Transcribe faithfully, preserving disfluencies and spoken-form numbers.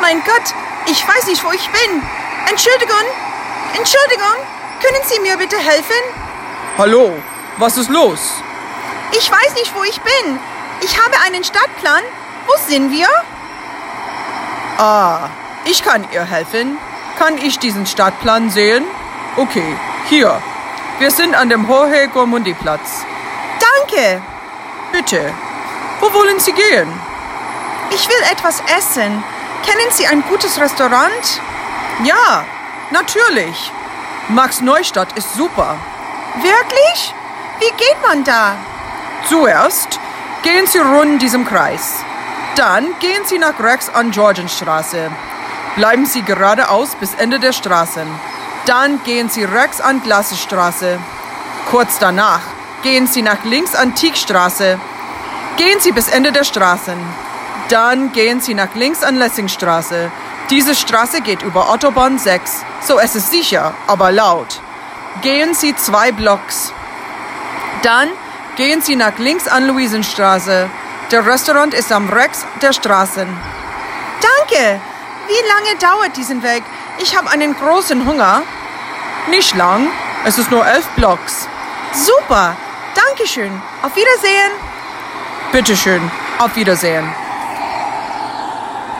Mein Gott, ich weiß nicht, wo ich bin. Entschuldigung, Entschuldigung, können Sie mir bitte helfen? Hallo, was ist los? Ich weiß nicht, wo ich bin. Ich habe einen Stadtplan. Wo sind wir? Ah, ich kann ihr helfen. Kann ich diesen Stadtplan sehen? Okay, hier. Wir sind an dem Jorge Gormundi-Platz. Danke. Bitte. Wo wollen Sie gehen? Ich will etwas essen. Kennen Sie ein gutes Restaurant? Ja, natürlich. Max Neustadt ist super. Wirklich? Wie geht man da? Zuerst gehen Sie rund diesem Kreis. Dann gehen Sie nach rechts an Georgenstraße. Bleiben Sie geradeaus bis Ende der Straßen. Dann gehen Sie rechts an Glassestraße. Kurz danach gehen Sie nach links an Tiegstraße. Gehen Sie bis Ende der Straßen. Dann gehen Sie nach links an Lessingstraße. Diese Straße geht über Autobahn sechs. So, es ist sicher, aber laut. Gehen Sie zwei Blocks. Dann gehen Sie nach links an Luisenstraße. Der Restaurant ist am rechts der Straßen. Danke. Wie lange dauert diesen Weg? Ich habe einen großen Hunger. Nicht lang. Es ist nur elf Blocks. Super. Dankeschön. Auf Wiedersehen. Bitteschön. Auf Wiedersehen.